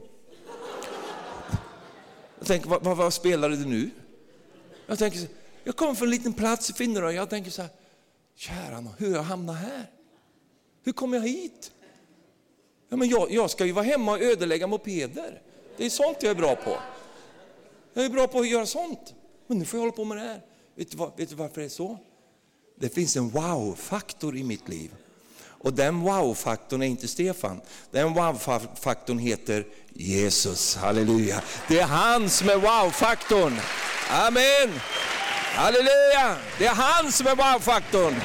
Jag tänker, vad spelar du nu? Jag tänker, jag kommer från en liten plats i Finland. Jag tänker så här, kära någon, hur jag hamnar här? Hur kommer jag hit? Ja, men jag ska ju vara hemma och ödelägga mopeder. Det är sånt jag är bra på. Jag är bra på att göra sånt. Men nu får jag hålla på med det här. Vet du varför det är så? Det finns en wow-faktor i mitt liv. Och den wow-faktorn är inte Stefan. Den wow-faktorn heter Jesus. Halleluja. Det är han som är wow-faktorn. Amen. Halleluja. Det är han som är wow-faktorn.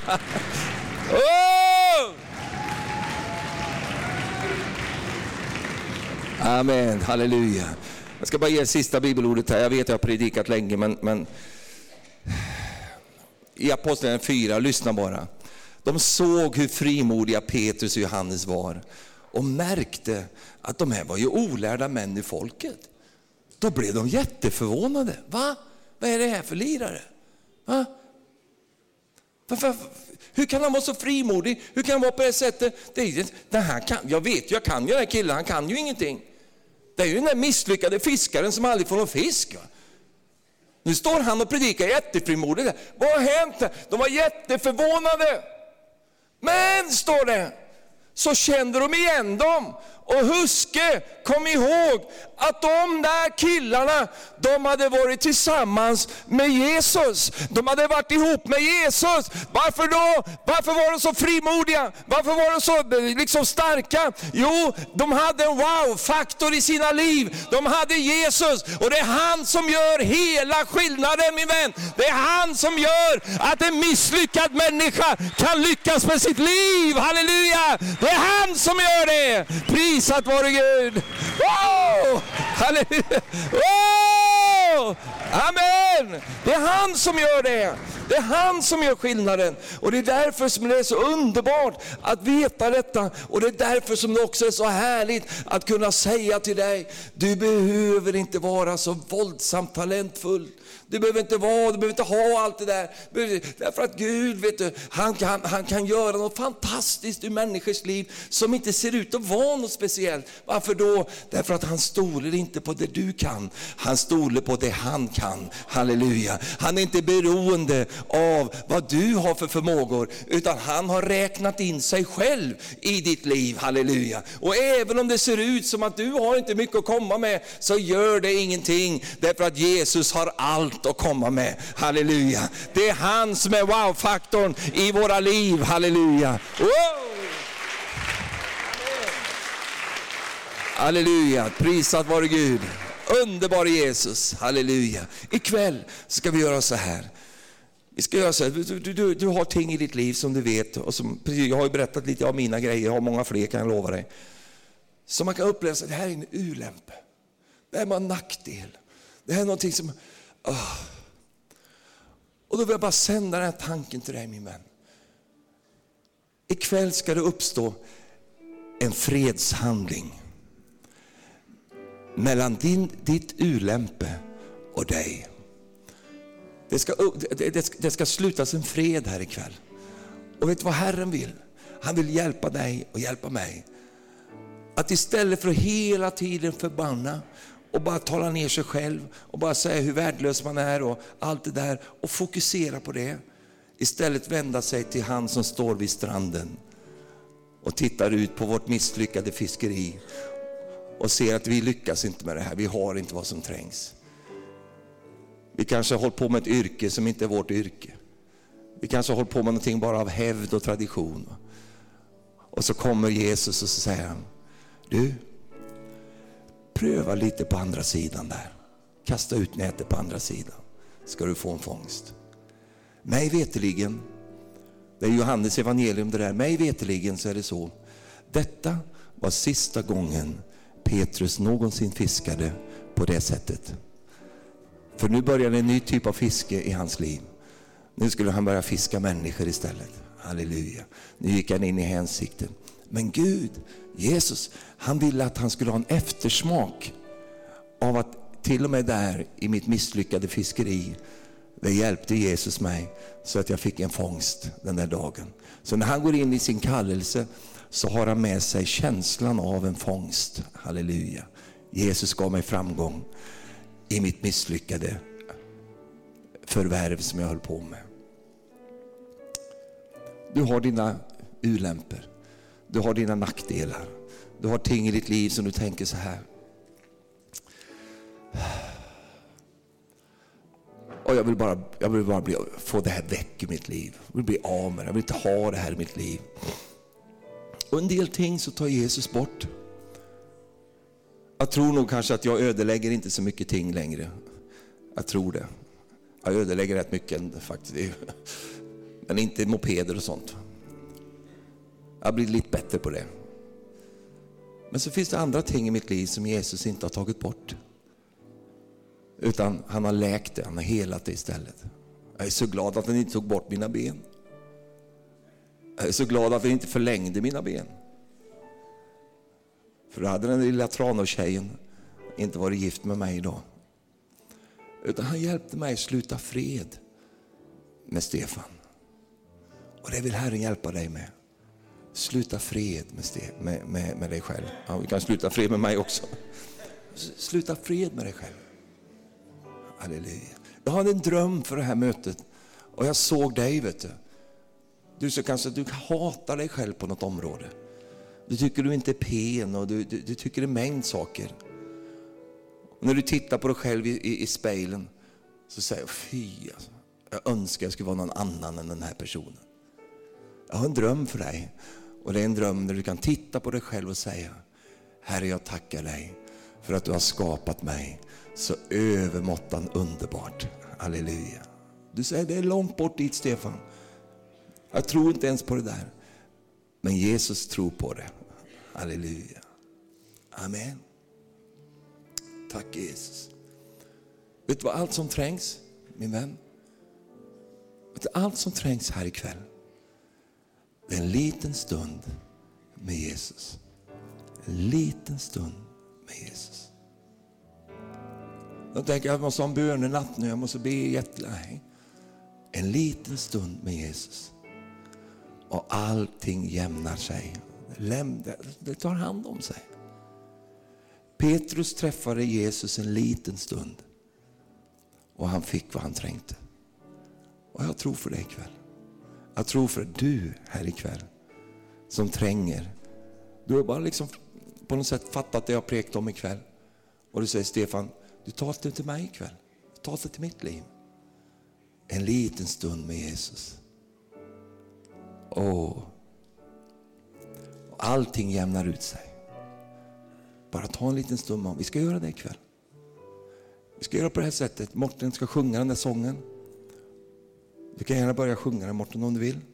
Oh! Amen. Halleluja. Jag ska bara ge sista bibelordet här. Jag vet att jag har predikat länge, men i Apostlagärningarna 4, lyssna bara. De såg hur frimodiga Petrus och Johannes var och märkte att de här var ju olärda män i folket. Då blev de jätteförvånade. Va? Vad är det här för lirare? Va? Hur kan han vara så frimodig? Hur kan han vara på det sättet? Jag kan ju den här killen, han kan ju ingenting. Det är ju den där misslyckade fiskaren som aldrig får någon fisk. Va? Nu står han och predikar jättefrimodigt. Vad har hänt? De var jätteförvånade. Men, står det, så kände de igen dem. Och huske, kom ihåg att de där killarna, de hade varit tillsammans med Jesus. De hade varit ihop med Jesus. Varför då? Varför var de så frimodiga? Varför var de så liksom starka? Jo, de hade en wow-faktor i sina liv. De hade Jesus, och det är han som gör hela skillnaden, min vän. Det är han som gör att en misslyckad människa kan lyckas med sitt liv. Halleluja! Det är han som gör det. Prisat vare Gud. Wow! Halleluja! Wow! Amen! Det är han som gör det. Det är han som gör skillnaden. Och det är därför som det är så underbart att veta detta. Och det är därför som det också är så härligt att kunna säga till dig: du behöver inte vara så våldsamt talentfull. Du behöver inte ha allt det där. Därför att Gud, vet du, han kan göra något fantastiskt i människors liv som inte ser ut att vara något speciellt. Varför då? Därför att han stoler inte på det du kan. Han stoler på det han kan. Halleluja. Han är inte beroende av vad du har för förmågor, utan han har räknat in sig själv i ditt liv. Halleluja. Och även om det ser ut som att du har inte mycket att komma med, så gör det ingenting. Därför att Jesus har allt att komma med. Halleluja. Det är han som är wow-faktorn i våra liv. Halleluja. Wow. Halleluja. Prisat vare Gud. Underbar Jesus. Halleluja. Ikväll ska vi göra så här. Vi ska göra så här. Du har ting i ditt liv som du vet. Och som, jag har ju berättat lite av mina grejer. Jag har många fler, kan jag lova dig. Så man kan uppleva att det här är en ulämpe. Det här är en nackdel. Det här är någonting som... Och då vill jag bara sända den här tanken till dig, min vän. Ikväll ska det uppstå en fredshandling mellan ditt ulämpe och dig. Det ska slutas en fred här ikväll. Och vet du vad Herren vill? Han vill hjälpa dig och hjälpa mig. Att istället för att hela tiden förbanna och bara tala ner sig själv och bara säga hur värdelös man är och allt det där, och fokusera på det. Istället vända sig till han som står vid stranden och tittar ut på vårt misslyckade fiskeri och ser att vi lyckas inte med det här. Vi har inte vad som trängs. Vi kanske har hållit på med ett yrke som inte är vårt yrke. Vi kanske har hållit på med någonting bara av hävd och tradition. Och så kommer Jesus och så säger han: du, pröva lite på andra sidan där. Kasta ut nätet på andra sidan. Ska du få en fångst. Mig veteligen, det är Johannes evangelium det där. Mig veteligen så är det så. Detta var sista gången Petrus någonsin fiskade på det sättet. För nu började en ny typ av fiske i hans liv. Nu skulle han börja fiska människor istället. Halleluja. Nu gick han in i hänsikten. Men Gud, Jesus, han ville att han skulle ha en eftersmak av att till och med där i mitt misslyckade fiskeri, det hjälpte Jesus mig så att jag fick en fångst den där dagen. Så när han går in i sin kallelse så har han med sig känslan av en fångst. Halleluja. Jesus gav mig framgång i mitt misslyckade förvärv som jag höll på med. Du har dina ulämpor. Du har dina nackdelar. Du har ting i ditt liv som du tänker så här: och jag vill bara få det här väck i mitt liv. Jag vill bli av med det. Jag vill inte ha det här i mitt liv. Och en del ting så tar Jesus bort. Jag tror nog kanske att jag ödelägger inte så mycket ting längre. Jag tror det. Jag ödelägger rätt mycket faktiskt. Men inte mopeder och sånt. Jag blir lite bättre på det. Men så finns det andra ting i mitt liv som Jesus inte har tagit bort. Utan han har läkt det, han har helat det istället. Jag är så glad att han inte tog bort mina ben. Jag är så glad att han inte förlängde mina ben. För då hade den lilla Tranås-tjejen inte varit gift med mig idag. Utan han hjälpte mig att sluta fred med Stefan. Och det vill Herren hjälpa dig med. Sluta fred med dig själv. Ja, vi kan sluta fred med mig också. Sluta fred med dig själv. Halleluja. Jag hade en dröm för det här mötet. Och jag såg dig, vet du. Du så kanske du hatar dig själv på något område. Du tycker du inte är pen och du tycker det är mängd saker. Och när du tittar på dig själv i spegeln så säger jag, fy alltså. Jag önskar jag skulle vara någon annan än den här personen. Jag har en dröm för dig. Och det är en dröm där du kan titta på dig själv och säga, Herre, jag tackar dig för att du har skapat mig så övermåttan underbart. Halleluja. Du säger, det är långt bort dit, Stefan. Jag tror inte ens på det där. Men Jesus tror på det. Halleluja. Amen. Tack Jesus. Vet du vad allt som trängs, min vän? Vet du, allt som trängs här ikväll, det är en liten stund med Jesus. En liten stund med Jesus. Jag tänker att jag måste ha en bönenatt nu. Jag måste be jättelänge. En liten stund med Jesus. Och allting jämnar sig. Det tar hand om sig. Petrus träffade Jesus en liten stund. Och han fick vad han trängte. Och jag tror för dig ikväll. Jag tror för du här ikväll som tränger. Du har bara liksom på något sätt fattat det jag präkt om ikväll. Och du säger, Stefan, du tar det till mig ikväll. Du tar det till mitt liv. En liten stund med Jesus. Och allting jämnar ut sig. Bara ta en liten stund med. Vi ska göra det ikväll. Vi ska göra på det här sättet. Morten ska sjunga den där sången. Du kan gärna börja sjunga den, Morten, om du vill.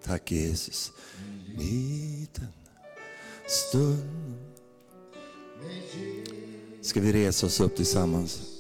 Tack Jesus. Liten stund. Ska vi resa oss upp tillsammans?